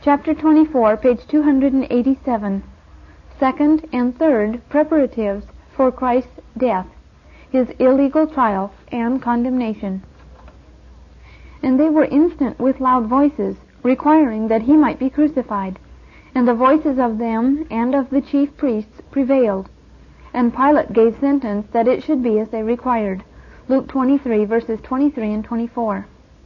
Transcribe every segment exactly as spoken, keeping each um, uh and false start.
Chapter twenty-four, page two hundred eighty-seven. Second and third preparatives for Christ's death, his illegal trial and condemnation. And they were instant with loud voices, requiring that he might be crucified. And the voices of them and of the chief priests prevailed. And Pilate gave sentence that it should be as they required. Luke twenty-three, verses twenty-three and twenty-four.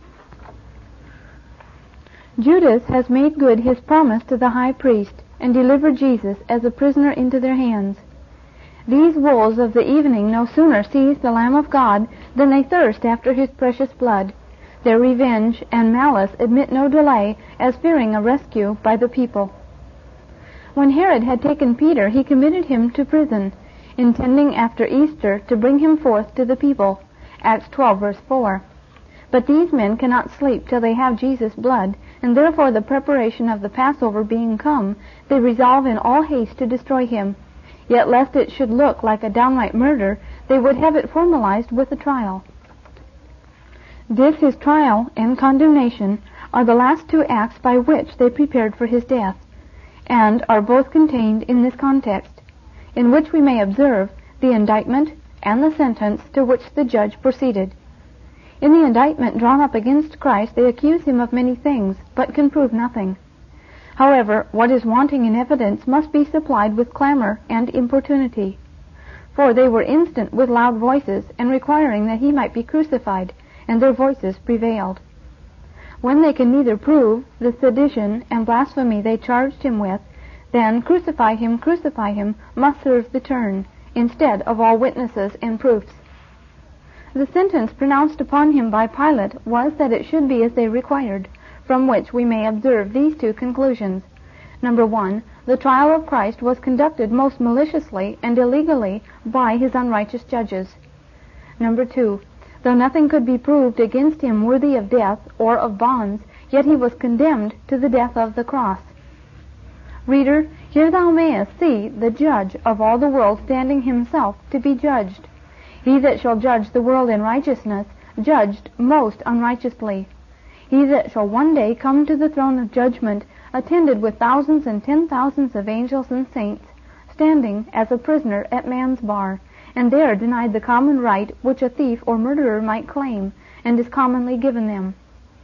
Judas has made good his promise to the high priest, and delivered Jesus as a prisoner into their hands. These wolves of the evening no sooner seize the Lamb of God than they thirst after his precious blood. Their revenge and malice admit no delay, as fearing a rescue by the people. When Herod had taken Peter, he committed him to prison, intending after Easter to bring him forth to the people. Acts twelve, verse four. But these men cannot sleep till they have Jesus' blood, and therefore the preparation of the Passover being come, they resolve in all haste to destroy him. Yet lest it should look like a downright murder, they would have it formalized with a trial. This his trial and condemnation are the last two acts by which they prepared for his death, and are both contained in this context, in which we may observe the indictment and the sentence to which the judge proceeded. In the indictment drawn up against Christ, they accuse him of many things, but can prove nothing. However, what is wanting in evidence must be supplied with clamor and importunity. For they were instant with loud voices, and requiring that he might be crucified, and their voices prevailed. When they can neither prove the sedition and blasphemy they charged him with, then crucify him, crucify him must serve the turn, instead of all witnesses and proofs. The sentence pronounced upon him by Pilate was that it should be as they required, from which we may observe these two conclusions. Number one, the trial of Christ was conducted most maliciously and illegally by his unrighteous judges. Number two, though nothing could be proved against him worthy of death or of bonds, yet he was condemned to the death of the cross. Reader, here thou mayest see the judge of all the world standing himself to be judged. He that shall judge the world in righteousness judged most unrighteously. He that shall one day come to the throne of judgment, attended with thousands and ten thousands of angels and saints, standing as a prisoner at man's bar, and there denied the common right which a thief or murderer might claim, and is commonly given them.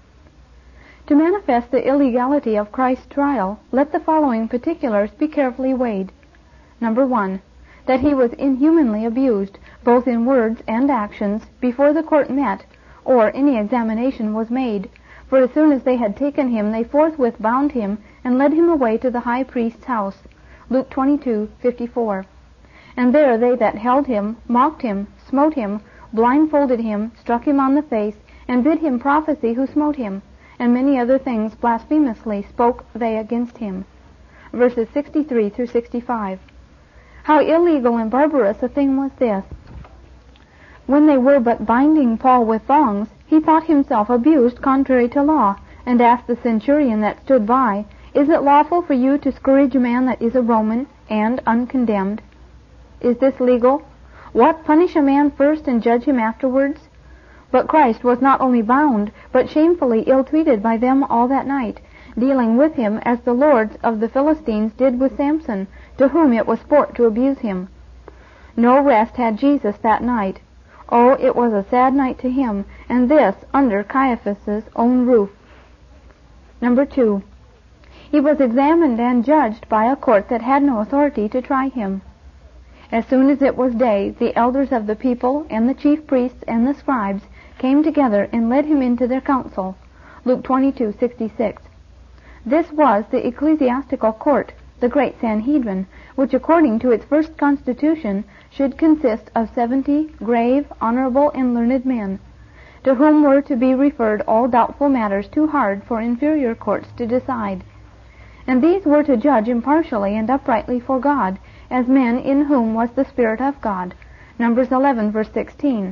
To manifest the illegality of Christ's trial, let the following particulars be carefully weighed. Number one, that he was inhumanly abused, both in words and actions, before the court met, or any examination was made. For as soon as they had taken him, they forthwith bound him, and led him away to the high priest's house. Luke twenty-two, fifty-four. And there they that held him mocked him, smote him, blindfolded him, struck him on the face, and bid him prophesy who smote him, and many other things blasphemously spoke they against him. Verses sixty-three through sixty-five. How illegal and barbarous a thing was this! When they were but binding Paul with thongs, he thought himself abused contrary to law, and asked the centurion that stood by, Is it lawful for you to scourge a man that is a Roman, and uncondemned? Is this legal? What, punish a man first and judge him afterwards? But Christ was not only bound, but shamefully ill-treated by them all that night, dealing with him as the lords of the Philistines did with Samson, to whom it was sport to abuse him. No rest had Jesus that night. Oh, it was a sad night to him, and this under Caiaphas's own roof. Number two, he was examined and judged by a court that had no authority to try him. As soon as it was day, the elders of the people and the chief priests and the scribes came together and led him into their council. Luke twenty-two, sixty-six. This was the ecclesiastical court, the great Sanhedrin, which according to its first constitution should consist of seventy grave, honorable, and learned men, to whom were to be referred all doubtful matters too hard for inferior courts to decide. And these were to judge impartially and uprightly for God, as men in whom was the Spirit of God. Numbers eleven, verse sixteen.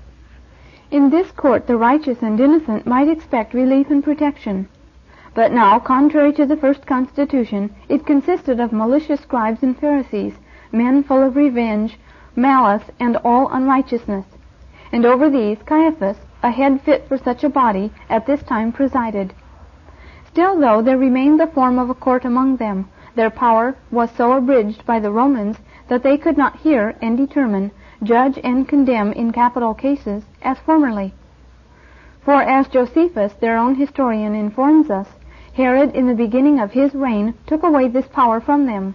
In this court the righteous and innocent might expect relief and protection. But now, contrary to the first constitution, it consisted of malicious scribes and Pharisees, men full of revenge, malice, and all unrighteousness. And over these Caiaphas, a head fit for such a body, at this time presided. Still, though there remained the form of a court among them, their power was so abridged by the Romans that they could not hear and determine, judge and condemn in capital cases as formerly. For as Josephus, their own historian, informs us, Herod in the beginning of his reign took away this power from them.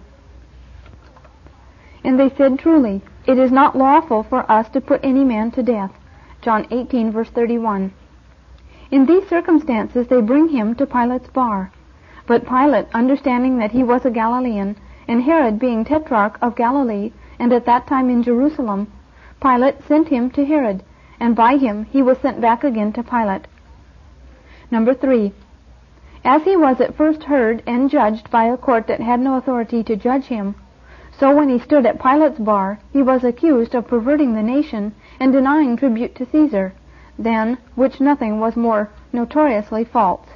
And they said truly, "It is not lawful for us to put any man to death." John eighteen, verse thirty-one. In these circumstances they bring him to Pilate's bar. But Pilate, understanding that he was a Galilean, and Herod being tetrarch of Galilee, and at that time in Jerusalem, Pilate sent him to Herod, and by him he was sent back again to Pilate. Number three. As he was at first heard and judged by a court that had no authority to judge him, so when he stood at Pilate's bar, he was accused of perverting the nation and denying tribute to Caesar, than which nothing was more notoriously false.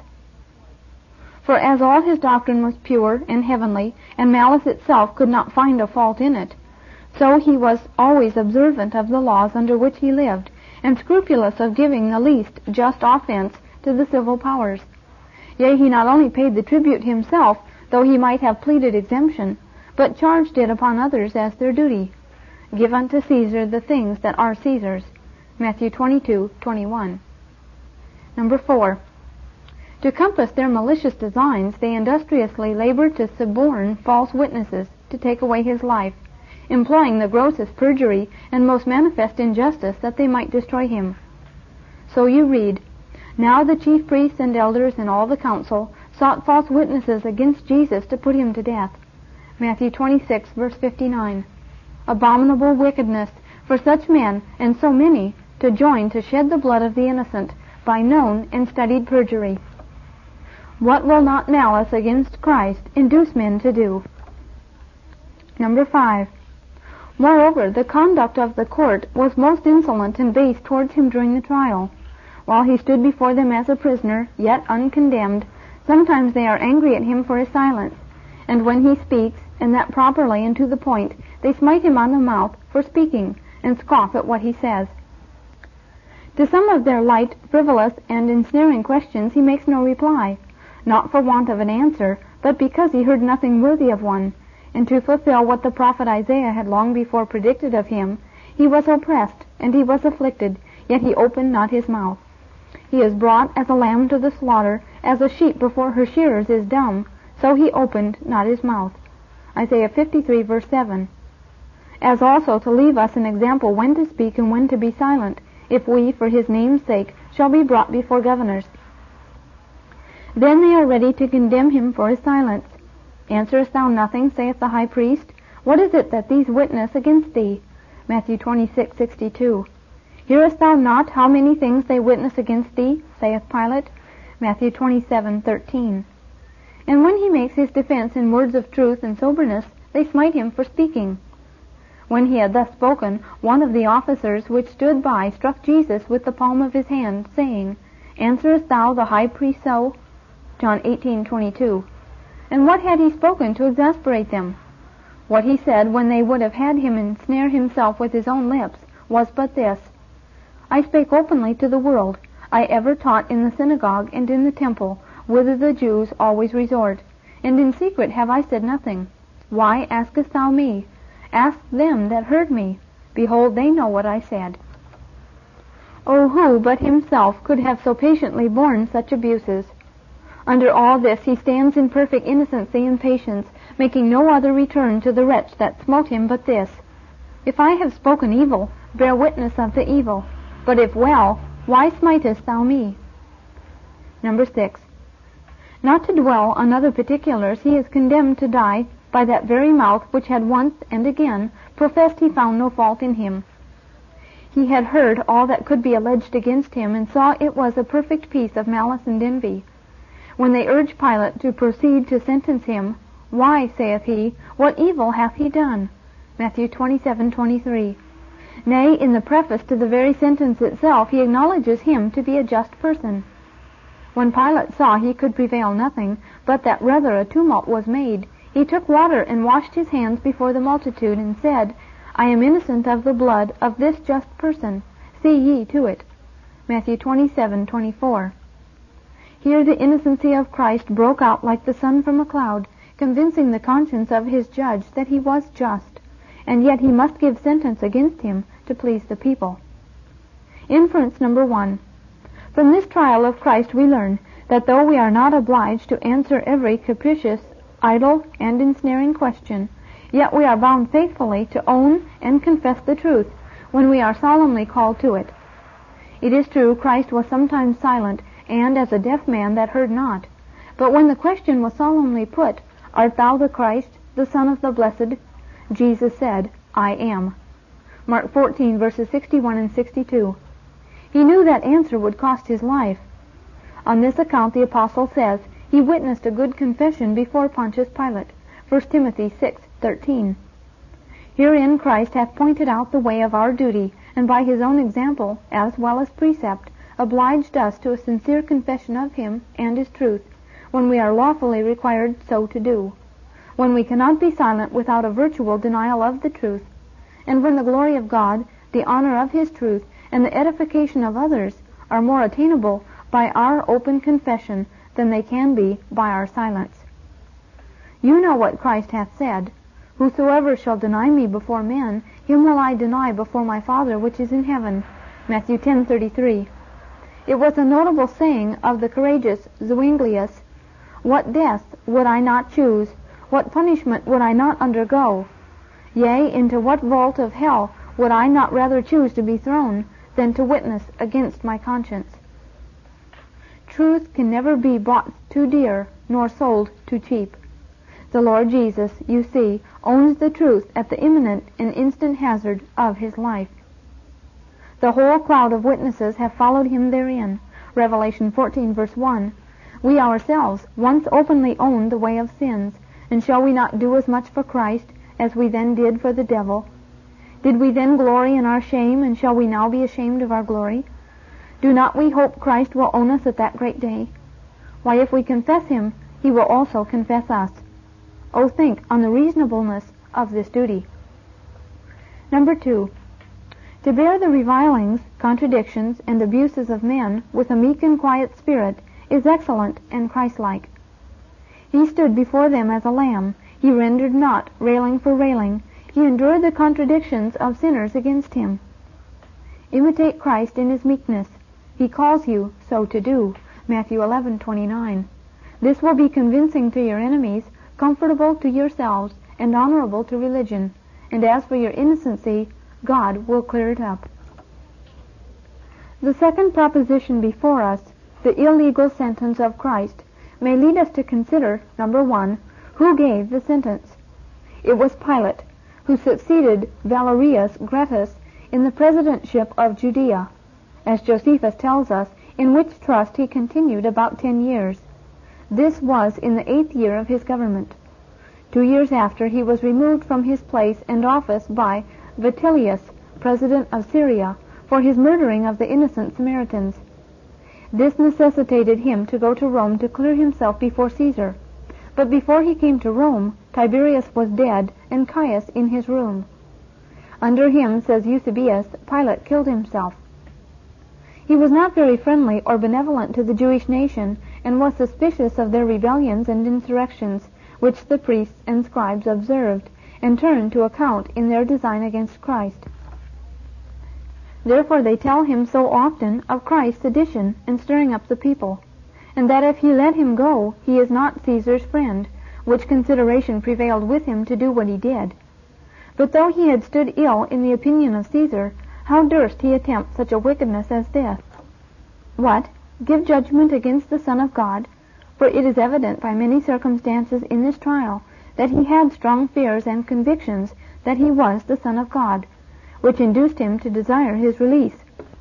For as all his doctrine was pure and heavenly, and malice itself could not find a fault in it, so he was always observant of the laws under which he lived, and scrupulous of giving the least just offense to the civil powers. Yea, he not only paid the tribute himself, though he might have pleaded exemption, but charged it upon others as their duty. Give unto Caesar the things that are Caesar's. Matthew twenty-two, twenty-one. Number four. To compass their malicious designs, they industriously labored to suborn false witnesses to take away his life, employing the grossest perjury and most manifest injustice that they might destroy him. So you read, "Now the chief priests and elders and all the council sought false witnesses against Jesus to put him to death." Matthew twenty-six, verse fifty-nine. Abominable wickedness for such men, and so many, to join to shed the blood of the innocent by known and studied perjury. What will not malice against Christ induce men to do? Number five. Moreover, the conduct of the court was most insolent and base towards him during the trial. While he stood before them as a prisoner, yet uncondemned, sometimes they are angry at him for his silence, and when he speaks, and that properly and to the point, they smite him on the mouth for speaking, and scoff at what he says. To some of their light, frivolous, and ensnaring questions he makes no reply, not for want of an answer, but because he heard nothing worthy of one, and to fulfill what the prophet Isaiah had long before predicted of him, he was oppressed, and he was afflicted, yet he opened not his mouth. He is brought as a lamb to the slaughter, as a sheep before her shearers is dumb, so he opened not his mouth. Isaiah fifty-three, verse seven. As also to leave us an example when to speak and when to be silent, if we, for his name's sake, shall be brought before governors. Then they are ready to condemn him for his silence. Answerest thou nothing, saith the high priest? What is it that these witness against thee? Matthew twenty-six, sixty-two. Hearest thou not how many things they witness against thee, saith Pilate? Matthew twenty-seven, thirteen. And when he makes his defense in words of truth and soberness, they smite him for speaking. When he had thus spoken, one of the officers which stood by struck Jesus with the palm of his hand, saying, Answerest thou the high priest so? John eighteen, twenty-two. And what had he spoken to exasperate them? What he said when they would have had him ensnare himself with his own lips was but this, I spake openly to the world. I ever taught in the synagogue and in the temple, whither the Jews always resort, and in secret have I said nothing. Why askest thou me? Ask them that heard me. Behold, they know what I said. Oh, who but himself could have so patiently borne such abuses? Under all this he stands in perfect innocency and patience, making no other return to the wretch that smote him but this, If I have spoken evil, bear witness of the evil. But if well, why smitest thou me? Number six. Not to dwell on other particulars, he is condemned to die by that very mouth which had once and again professed he found no fault in him. He had heard all that could be alleged against him, and saw it was a perfect piece of malice and envy. When they urged Pilate to proceed to sentence him, Why, saith he, what evil hath he done? Matthew twenty-seven, twenty-three. Nay, in the preface to the very sentence itself, he acknowledges him to be a just person. When Pilate saw he could prevail nothing, but that rather a tumult was made, he took water and washed his hands before the multitude, and said, I am innocent of the blood of this just person. See ye to it. Matthew twenty-seven, twenty-four. Here the innocency of Christ broke out like the sun from a cloud, convincing the conscience of his judge that he was just, and yet he must give sentence against him to please the people. Inference number one. From this trial of Christ we learn that though we are not obliged to answer every capricious, idle, and ensnaring question, yet we are bound faithfully to own and confess the truth when we are solemnly called to it. It is true Christ was sometimes silent, and as a deaf man that heard not. But when the question was solemnly put, "Art thou the Christ, the Son of the Blessed?" Jesus said, "I am." Mark fourteen, verses sixty-one and sixty-two. He knew that answer would cost his life. On this account the apostle says he witnessed a good confession before Pontius Pilate, First Timothy six thirteen. Herein Christ hath pointed out the way of our duty, and by his own example, as well as precept, obliged us to a sincere confession of him and his truth, when we are lawfully required so to do, when we cannot be silent without a virtual denial of the truth, and when the glory of God, the honor of his truth, and the edification of others are more attainable by our open confession than they can be by our silence. You know what Christ hath said, "Whosoever shall deny me before men, him will I deny before my Father which is in heaven." Matthew ten thirty-three. It was a notable saying of the courageous Zuinglius, "What death would I not choose? What punishment would I not undergo? Yea, into what vault of hell would I not rather choose to be thrown than to witness against my conscience?" Truth can never be bought too dear, nor sold too cheap. The Lord Jesus, you see, owns the truth at the imminent and instant hazard of his life. The whole cloud of witnesses have followed him therein. Revelation fourteen, verse one. We ourselves once openly owned the way of sins, and shall we not do as much for Christ as we then did for the devil? Did we then glory in our shame, and shall we now be ashamed of our glory? Do not we hope Christ will own us at that great day? Why, if we confess him, he will also confess us. Oh, think on the reasonableness of this duty. Number two. To bear the revilings, contradictions, and abuses of men with a meek and quiet spirit is excellent and Christ-like. He stood before them as a lamb. He rendered not railing for railing. He endured the contradictions of sinners against him. Imitate Christ in his meekness. He calls you so to do. Matthew eleven twenty-nine. This will be convincing to your enemies, comfortable to yourselves, and honorable to religion. And as for your innocency, God will clear it up. The second proposition before us, the illegal sentence of Christ, may lead us to consider, number one, who gave the sentence. It was Pilate, who succeeded Valerius Gratus in the presidentship of Judea, as Josephus tells us, in which trust he continued about ten years. This was in the eighth year of his government. Two years after, he was removed from his place and office by Vitellius, president of Syria, for his murdering of the innocent Samaritans. This necessitated him to go to Rome to clear himself before Caesar. But before he came to Rome, Tiberius was dead, and Caius in his room. Under him, says Eusebius, Pilate killed himself. He was not very friendly or benevolent to the Jewish nation, and was suspicious of their rebellions and insurrections, which the priests and scribes observed, and turned to account in their design against Christ. Therefore they tell him so often of Christ's sedition and stirring up the people, and that if he let him go, he is not Caesar's friend, which consideration prevailed with him to do what he did. But though he had stood ill in the opinion of Caesar, how durst he attempt such a wickedness as this? What? Give judgment against the Son of God? For it is evident by many circumstances in this trial that he had strong fears and convictions that he was the Son of God, which induced him to desire his release.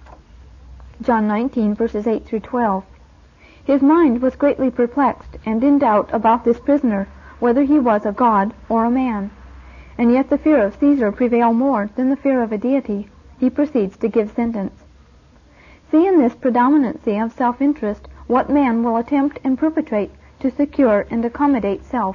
John nineteen, verses eight through twelve. His mind was greatly perplexed and in doubt about this prisoner, whether he was a god or a man. And yet the fear of Caesar prevailed more than the fear of a deity. He proceeds to give sentence. See in this predominancy of self-interest what man will attempt and perpetrate to secure and accommodate self.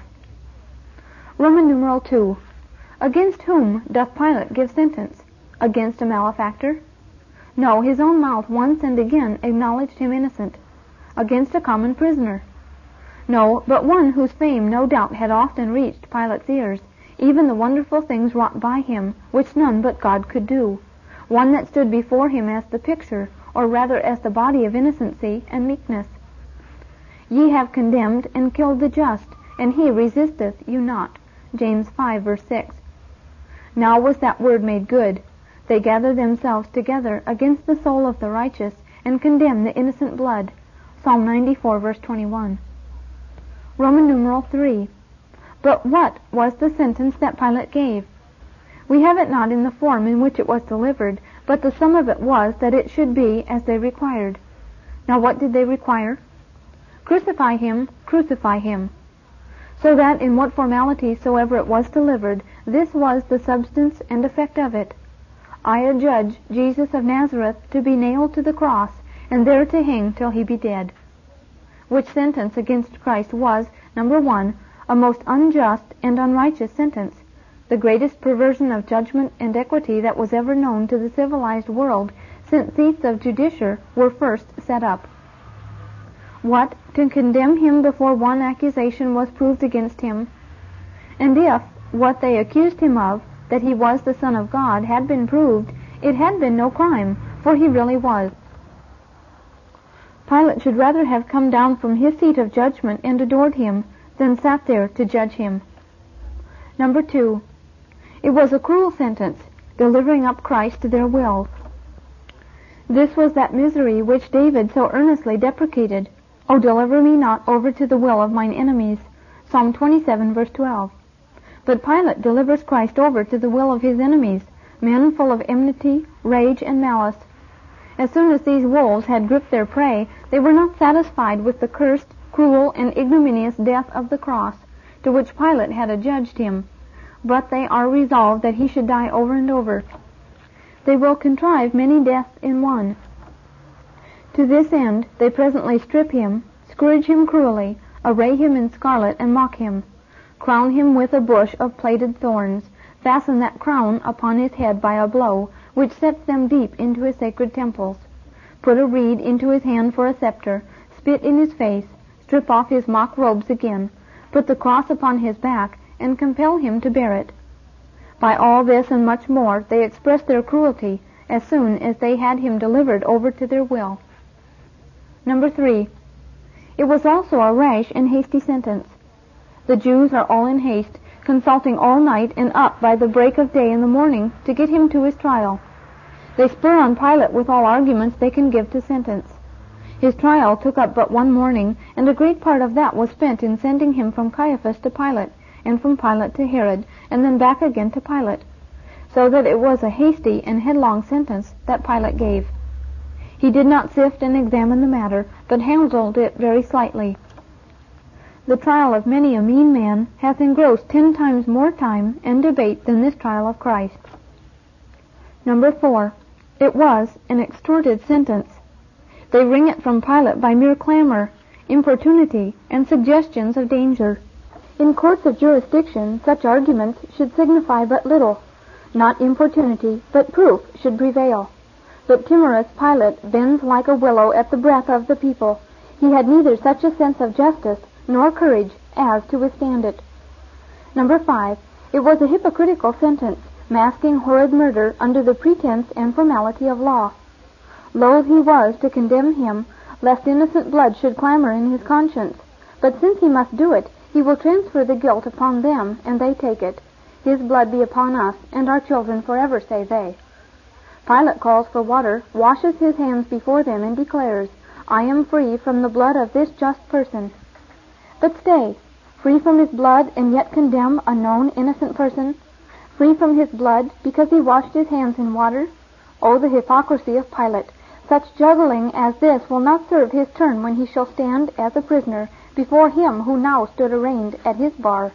Roman numeral two. Against whom doth Pilate give sentence? Against a malefactor? No, his own mouth once and again acknowledged him innocent. against a common prisoner. No, but one whose fame no doubt had often reached Pilate's ears, even the wonderful things wrought by him, which none but God could do. One that stood before him as the picture, or rather as the body of innocency and meekness. Ye have condemned and killed the just, and he resisteth you not. James five, verse six. Now was that word made good. They gather themselves together against the soul of the righteous, and condemn the innocent blood. Psalm ninety-four, verse twenty-one. Roman numeral three. But what was the sentence that Pilate gave? We have it not in the form in which it was delivered, but the sum of it was that it should be as they required. Now what did they require? Crucify him, crucify him. So that in what formality soever it was delivered, this was the substance and effect of it. I adjudge Jesus of Nazareth to be nailed to the cross, and there to hang till he be dead. Which sentence against Christ was, number one, a most unjust and unrighteous sentence, the greatest perversion of judgment and equity that was ever known to the civilized world since seats of judicature were first set up. What, to condemn him before one accusation was proved against him? And if what they accused him of, that he was the Son of God, had been proved, it had been no crime, for he really was. Pilate should rather have come down from his seat of judgment and adored him, than sat there to judge him. Number two, it was a cruel sentence, delivering up Christ to their will. This was that misery which David so earnestly deprecated. O deliver me not over to the will of mine enemies. Psalm twenty-seven, verse twelve. But Pilate delivers Christ over to the will of his enemies, men full of enmity, rage, and malice. As soon as these wolves had gripped their prey, they were not satisfied with the cursed, cruel, and ignominious death of the cross, to which Pilate had adjudged him, but they are resolved that he should die over and over. They will contrive many deaths in one. To this end they presently strip him, scourge him cruelly, array him in scarlet, and mock him, crown him with a bush of plaited thorns, fasten that crown upon his head by a blow, which sets them deep into his sacred temples, put a reed into his hand for a scepter, spit in his face, strip off his mock robes again, put the cross upon his back, and compel him to bear it. By all this and much more they expressed their cruelty as soon as they had him delivered over to their will. Number three, it was also a rash and hasty sentence. The Jews are all in haste, consulting all night and up by the break of day in the morning to get him to his trial. They spur on Pilate with all arguments they can give to sentence. His trial took up but one morning, and a great part of that was spent in sending him from Caiaphas to Pilate, and from Pilate to Herod, and then back again to Pilate, so that it was a hasty and headlong sentence that Pilate gave. He did not sift and examine the matter, but handled it very slightly. The trial of many a mean man hath engrossed ten times more time and debate than this trial of Christ. Number four, it was an extorted sentence. They wring it from Pilate by mere clamor, importunity, and suggestions of danger. In courts of jurisdiction, such arguments should signify but little. Not importunity, but proof should prevail. But timorous Pilate bends like a willow at the breath of the people. He had neither such a sense of justice nor courage as to withstand it. Number five, it was a hypocritical sentence, masking horrid murder under the pretense and formality of law. Loath he was to condemn him, lest innocent blood should clamor in his conscience. But since he must do it, he will transfer the guilt upon them, and they take it. His blood be upon us, and our children forever, say they. Pilate calls for water, washes his hands before them, and declares, I am free from the blood of this just person. But stay, free from his blood, and yet condemn a known innocent person? Free from his blood, because he washed his hands in water? Oh, the hypocrisy of Pilate! Such juggling as this will not serve his turn when he shall stand as a prisoner before him who now stood arraigned at his bar.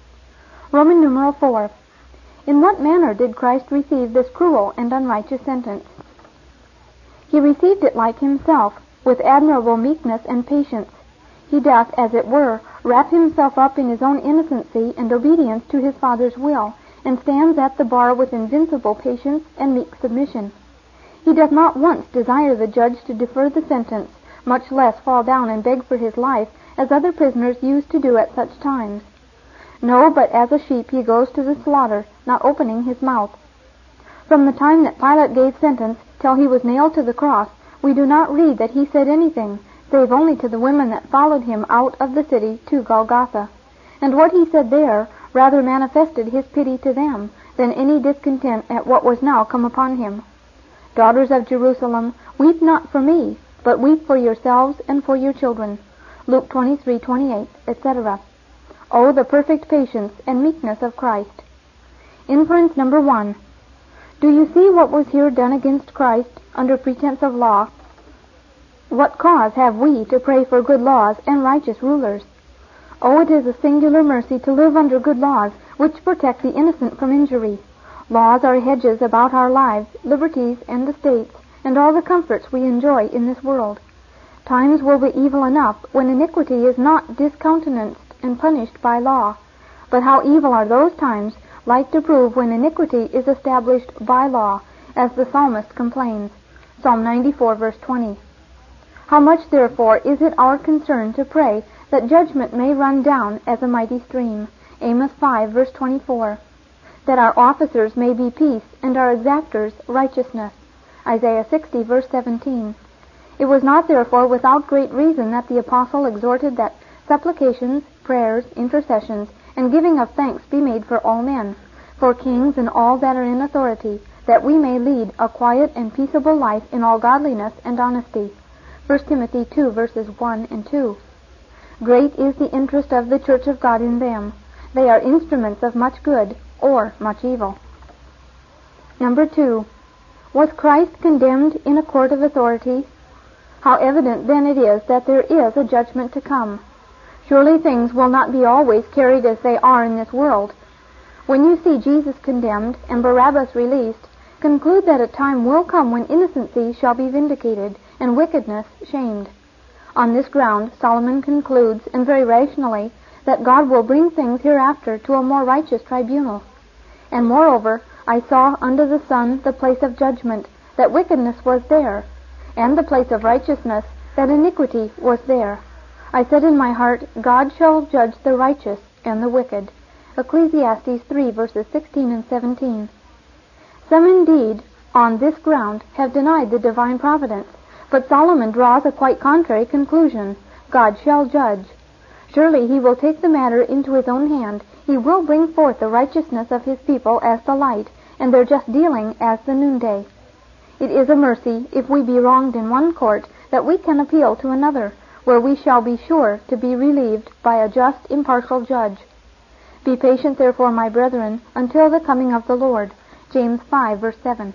Roman numeral four. In what manner did Christ receive this cruel and unrighteous sentence? He received it like himself, with admirable meekness and patience. He doth, as it were, wrap himself up in his own innocency and obedience to his Father's will, and stands at the bar with invincible patience and meek submission. He doth not once desire the judge to defer the sentence, much less fall down and beg for his life, as other prisoners used to do at such times. No, but as a sheep he goes to the slaughter, not opening his mouth. From the time that Pilate gave sentence till he was nailed to the cross, we do not read that he said anything, save only to the women that followed him out of the city to Golgotha. And what he said there rather manifested his pity to them than any discontent at what was now come upon him. Daughters of Jerusalem, weep not for me, but weep for yourselves and for your children. Luke twenty-three twenty-eight, et cetera. Oh, the perfect patience and meekness of Christ. Inference number one. Do you see what was here done against Christ under pretense of law? What cause have we to pray for good laws and righteous rulers? Oh, it is a singular mercy to live under good laws which protect the innocent from injury. Laws are hedges about our lives, liberties, and estates, and all the comforts we enjoy in this world. Times will be evil enough when iniquity is not discountenanced and punished by law. But how evil are those times, like to prove when iniquity is established by law, as the psalmist complains. Psalm ninety-four, verse twenty. How much, therefore, is it our concern to pray that judgment may run down as a mighty stream. Amos five, verse twenty-four. That our officers may be peace, and our exactors righteousness. Isaiah sixty, verse seventeen. It was not, therefore, without great reason that the apostle exhorted that supplications, prayers, intercessions, and giving of thanks be made for all men, for kings and all that are in authority, that we may lead a quiet and peaceable life in all godliness and honesty. First Timothy two, verses one and two. Great is the interest of the Church of God in them. They are instruments of much good or much evil. Number two. Was Christ condemned in a court of authority? How evident then it is that there is a judgment to come. Surely things will not be always carried as they are in this world. When you see Jesus condemned and Barabbas released, conclude that a time will come when innocency shall be vindicated and wickedness shamed. On this ground, Solomon concludes, and very rationally, that God will bring things hereafter to a more righteous tribunal. And moreover, I saw under the sun the place of judgment, that wickedness was there, and the place of righteousness, that iniquity was there. I said in my heart, God shall judge the righteous and the wicked. Ecclesiastes three, verses sixteen and seventeen. Some indeed, on this ground, have denied the divine providence, but Solomon draws a quite contrary conclusion. God shall judge. Surely he will take the matter into his own hand. He will bring forth the righteousness of his people as the light, and their just dealing as the noonday. It is a mercy, if we be wronged in one court, that we can appeal to another, where we shall be sure to be relieved by a just, impartial judge. Be patient, therefore, my brethren, until the coming of the Lord. James five, verse seven.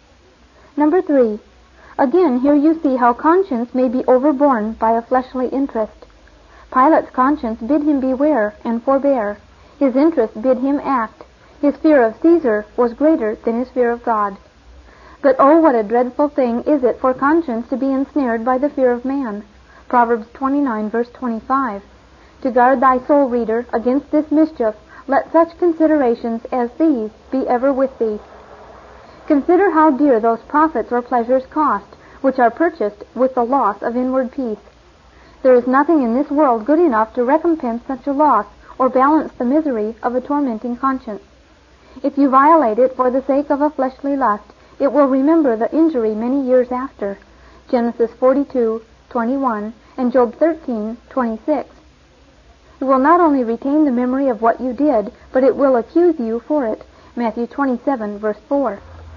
Number three. Again, here you see how conscience may be overborne by a fleshly interest. Pilate's conscience bid him beware and forbear. His interest bid him act. His fear of Caesar was greater than his fear of God. But oh, what a dreadful thing is it for conscience to be ensnared by the fear of man. Proverbs twenty-nine, verse twenty-five. To guard thy soul, reader, against this mischief, let such considerations as these be ever with thee. Consider how dear those profits or pleasures cost, which are purchased with the loss of inward peace. There is nothing in this world good enough to recompense such a loss, or balance the misery of a tormenting conscience. If you violate it for the sake of a fleshly lust, it will remember the injury many years after. Genesis forty-two, twenty-one, and Job thirteen, twenty-six. It will not only retain the memory of what you did, but it will accuse you for it. Matthew twenty-seven, verse four.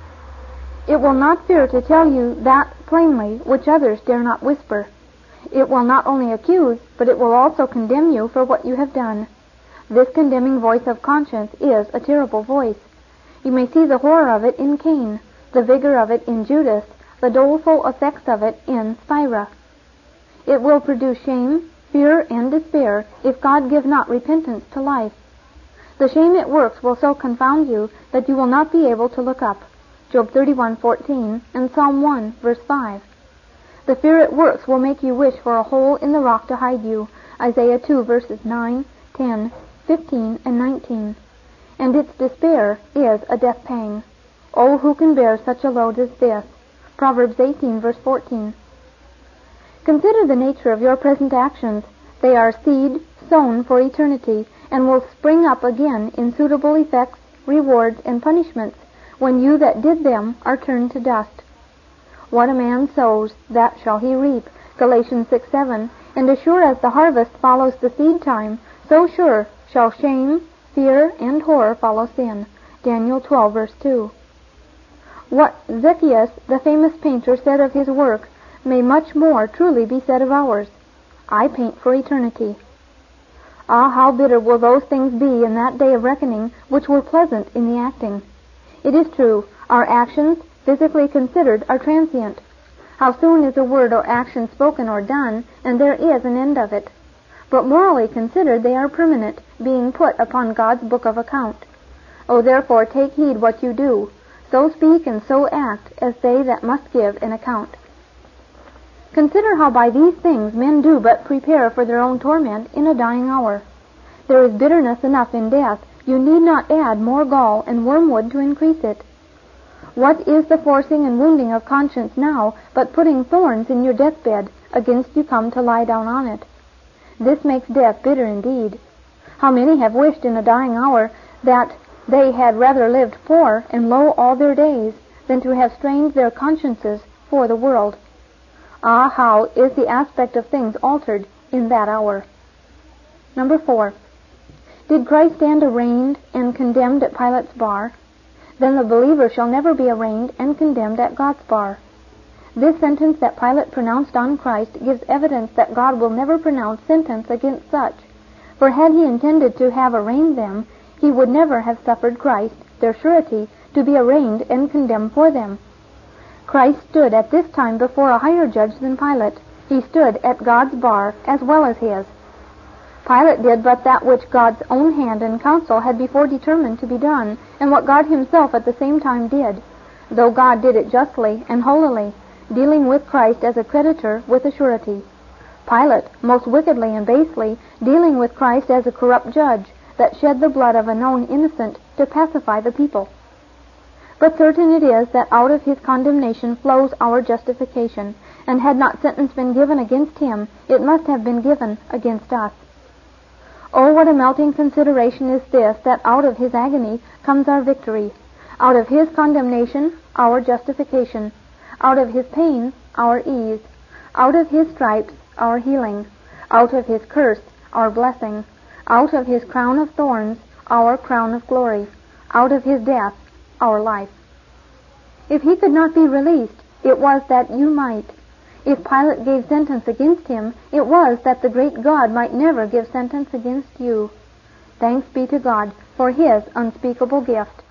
It will not fear to tell you that plainly which others dare not whisper. It will not only accuse, but it will also condemn you for what you have done. This condemning voice of conscience is a terrible voice. You may see the horror of it in Cain, the vigor of it in Judas, the doleful effects of it in Thyra. It will produce shame, fear, and despair if God give not repentance to life. The shame it works will so confound you that you will not be able to look up. Job thirty-one, fourteen, and Psalm one, verse five. The fear it works will make you wish for a hole in the rock to hide you. Isaiah two, verses nine, ten, fifteen, and nineteen. And its despair is a death pang. Oh, who can bear such a load as this? Proverbs eighteen, verse fourteen. Consider the nature of your present actions. They are seed sown for eternity, and will spring up again in suitable effects, rewards, and punishments, when you that did them are turned to dust. What a man sows, that shall he reap, Galatians six seven, and as sure as the harvest follows the seed time, so sure shall shame, fear, and horror follow sin, Daniel twelve verse two. What Zacchaeus, the famous painter, said of his work may much more truly be said of ours. I paint for eternity. Ah, how bitter will those things be in that day of reckoning which were pleasant in the acting. It is true, our actions, physically considered, are transient. How soon is a word or action spoken or done, and there is an end of it. But morally considered, they are permanent, being put upon God's book of account. O therefore take heed what you do, so speak and so act as they that must give an account. Consider how by these things men do but prepare for their own torment in a dying hour. There is bitterness enough in death, you need not add more gall and wormwood to increase it. What is the forcing and wounding of conscience now but putting thorns in your deathbed against you come to lie down on it? This makes death bitter indeed. How many have wished in a dying hour that they had rather lived poor and low all their days than to have strained their consciences for the world. Ah, how is the aspect of things altered in that hour. Number four. Did Christ stand arraigned and condemned at Pilate's bar? Then the believer shall never be arraigned and condemned at God's bar. This sentence that Pilate pronounced on Christ gives evidence that God will never pronounce sentence against such. For had he intended to have arraigned them, he would never have suffered Christ, their surety, to be arraigned and condemned for them. Christ stood at this time before a higher judge than Pilate. He stood at God's bar as well as his. Pilate did but that which God's own hand and counsel had before determined to be done, and what God himself at the same time did, though God did it justly and holily, dealing with Christ as a creditor with a surety. Pilate, most wickedly and basely, dealing with Christ as a corrupt judge, that shed the blood of a known innocent to pacify the people. But certain it is that out of his condemnation flows our justification, and had not sentence been given against him, it must have been given against us. Oh, what a melting consideration is this, that out of his agony comes our victory, out of his condemnation, our justification, out of his pain, our ease, out of his stripes, our healing, out of his curse, our blessing, out of his crown of thorns, our crown of glory, out of his death, our life. If he could not be released, it was that you might. If Pilate gave sentence against him, it was that the great God might never give sentence against you. Thanks be to God for his unspeakable gift.